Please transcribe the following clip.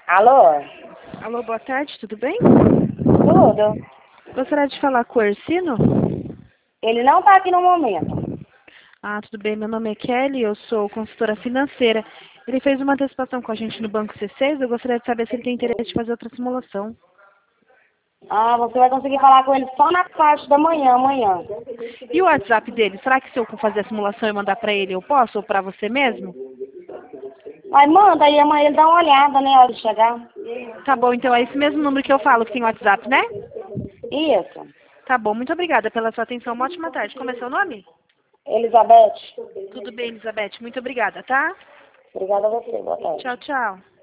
Alô? Alô, boa tarde, tudo bem? Tudo? Gostaria de falar com o Ercino? Ele não tá aqui no momento. Ah, tudo bem, meu nome é Kelly, eu sou consultora financeira. Ele fez uma antecipação com a gente no Banco C6, eu gostaria de saber se ele tem interesse de fazer outra simulação. Ah, você vai conseguir falar com ele só na parte da manhã, amanhã. E o WhatsApp dele, será que se eu fazer a simulação e mandar pra ele, eu posso? Ou pra você mesmo? Mas manda aí, amanhã ele dá uma olhada, né, a hora de chegar. Tá bom, então é esse mesmo número que eu falo que tem WhatsApp, né? Isso. Tá bom, muito obrigada pela sua atenção. Uma ótima tarde. Como é seu nome? Elizabeth, Tudo bem, Elizabeth. Muito obrigada, tá? obrigada a você, boa tarde. Tchau, tchau.